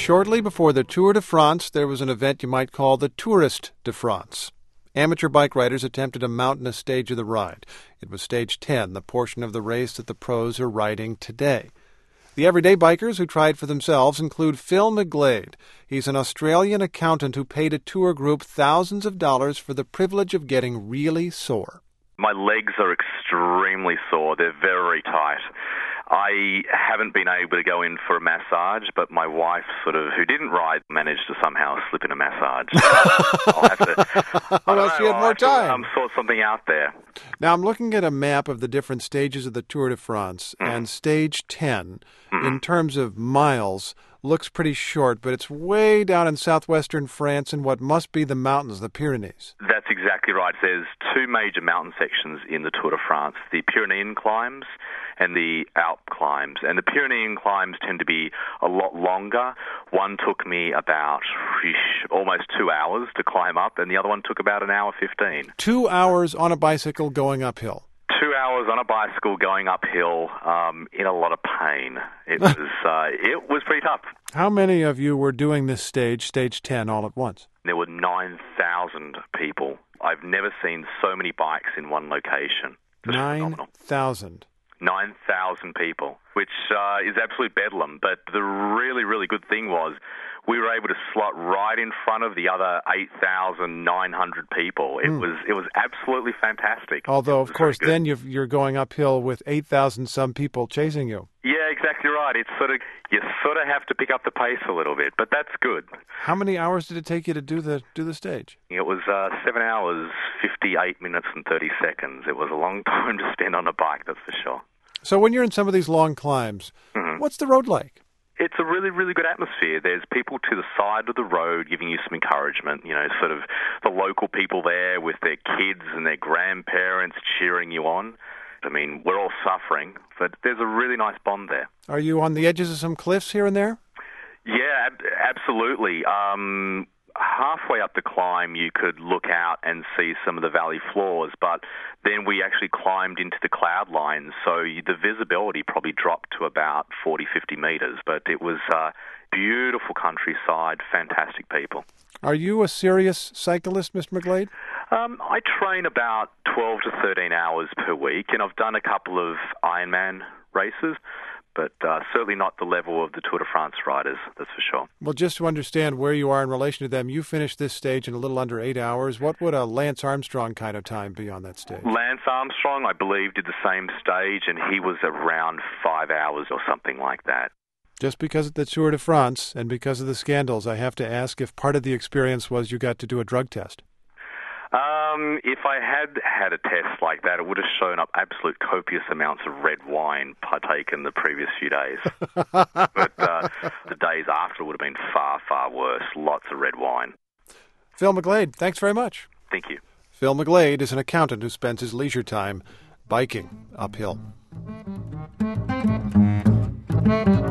Shortly before the Tour de France, there was an event you might call the Tourist de France. Amateur bike riders attempted a mountainous stage of the ride. It was stage 10, the portion of the race that the pros are riding today. The everyday bikers who tried for themselves include Phil McGlade. He's an Australian accountant who paid a tour group thousands of dollars for the privilege of getting really sore. My legs are extremely sore. They're very tight. I haven't been able to go in for a massage, but my wife, who didn't ride, managed to somehow slip in a massage. I'll have to, well, she had more time. Sort something out there. Now, I'm looking at a map of the different stages of the Tour de France, and stage 10, in terms of miles, looks pretty short, but it's way down in southwestern France in what must be the mountains, the Pyrenees. That's exactly right. There's two major mountain sections in the Tour de France, the Pyrenean climbs and the Alp climbs. And the Pyrenean climbs tend to be a lot longer. One took me about almost 2 hours to climb up, and the other one took about an hour 15. 2 hours on a bicycle going uphill. 2 hours on a bicycle going uphill in a lot of pain. It was pretty tough. How many of you were doing this stage 10, all at once? There were 9,000 people. I've never seen so many bikes in one location. 9,000. 9,000 people, which is absolute bedlam. But the really, really good thing was we were able to slot right in front of the other 8,900 people. It was absolutely fantastic. Although, of course, then you're going uphill with 8,000 some people chasing you. Yeah, exactly right. It's you have to pick up the pace a little bit, but that's good. How many hours did it take you to do the stage? It was 7 hours, 58 minutes and 30 seconds. It was a long time to spend on a bike, that's for sure. So when you're in some of these long climbs, what's the road like? It's a really, really good atmosphere. There's people to the side of the road giving you some encouragement, the local people there with their kids and their grandparents cheering you on. I mean, we're all suffering, but there's a really nice bond there. Are you on the edges of some cliffs here and there? Yeah, absolutely. Halfway up the climb, you could look out and see some of the valley floors, but then we actually climbed into the cloud line, so the visibility probably dropped to about 40, 50 meters, but it was beautiful countryside, fantastic people. Are you a serious cyclist, Mr. McGlade? I train about 12 to 13 hours per week, and I've done a couple of Ironman races, but certainly not the level of the Tour de France riders, that's for sure. Well, just to understand where you are in relation to them, you finished this stage in a little under 8 hours. What would a Lance Armstrong kind of time be on that stage? Lance Armstrong, I believe, did the same stage, and he was around 5 hours or something like that. Just because of the Tour de France and because of the scandals, I have to ask if part of the experience was you got to do a drug test. If I had a test like that, it would have shown up absolute copious amounts of red wine partaken the previous few days. But the days after would have been far, far worse. Lots of red wine. Phil McGlade, thanks very much. Thank you. Phil McGlade is an accountant who spends his leisure time biking uphill.